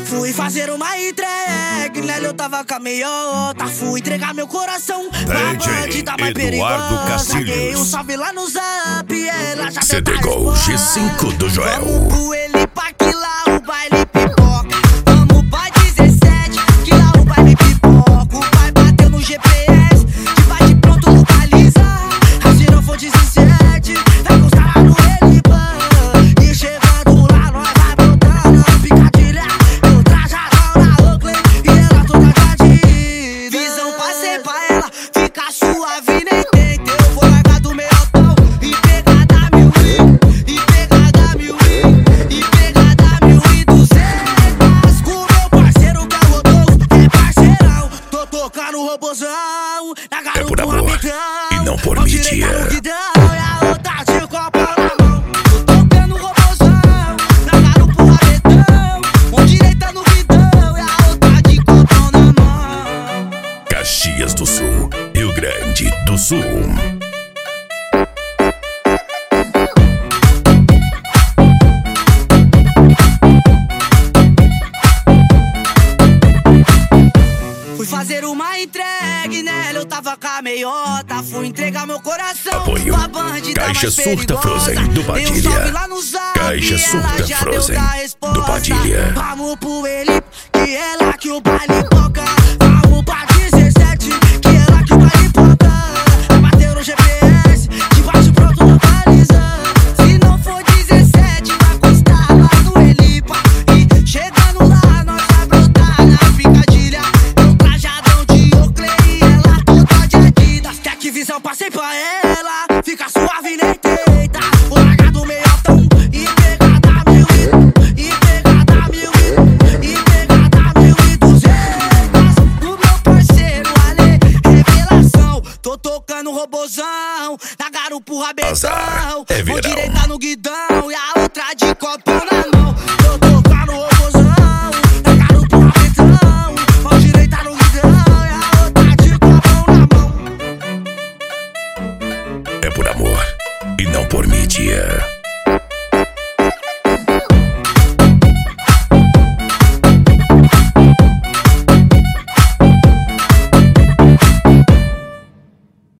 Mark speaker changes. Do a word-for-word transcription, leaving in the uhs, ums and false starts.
Speaker 1: Fui fazer uma entrega, nela eu tava com a meiota. Fui entregar meu coração pra bandida mais perigosa. Dei um salve lá no zap, ela já
Speaker 2: C D Gol G cinco do Joel.
Speaker 1: Vamos pro Elipa que lá o baile pipoca. Vamos pra dezessete que lá o baile pipoca. O pai bateu no G P S, de bate pronto localiza. Se não for dezessete, vai constar lá no Elipa. E chegando lá nós vai botando a picadilha. Eu trajadão na Oakley e ela toda gadida. Visão passei pra ela, fica suave nem tenta. Eu vou largar do meiotão e pegar da mil e, e pegar da mil e, e pegar da mil e duzentas. Com meu parceiro que é o Rodolfo, é parceirão. Tô tocando o robozão na garupa.
Speaker 2: É por amor e não por mídia. Caxias do Sul, Rio Grande do Sul.
Speaker 1: Fui fazer uma entrega, nela eu tava com a meiota. Fui entregar meu coração.
Speaker 2: Apoio
Speaker 1: pra bandida
Speaker 2: Caixa
Speaker 1: mais
Speaker 2: Surta
Speaker 1: perigosa.
Speaker 2: Frozen do
Speaker 1: Dei um salve
Speaker 2: Padilha.
Speaker 1: lá no zap,
Speaker 2: Caixa
Speaker 1: ela
Speaker 2: Surta
Speaker 1: já
Speaker 2: Frozen
Speaker 1: deu da resposta.
Speaker 2: do Padilha.
Speaker 1: Vamos pro ele, que é lá que o baile toca. Vamos pra dezessete, que é lá que o baile toca. Bateu no G P S, de baixo pronto localiza. Se não for dezessete, vai custar lá no Elipa. E chegando lá, nós vai brotar na picadilha. Eu trajadão de Oakley e ela toda de Adidas. Quer que visão passei pra ela, fica suave nem tenta. Vou largar do meiotão e pegar da mil e, e pegar da mil e, e pegar da mil e duzentas. Do meu parceiro Ale, revelação. Tô tocando robozão, na garupa o rabetão.
Speaker 2: Azar, é
Speaker 1: Mão
Speaker 2: verão.
Speaker 1: direita no guidão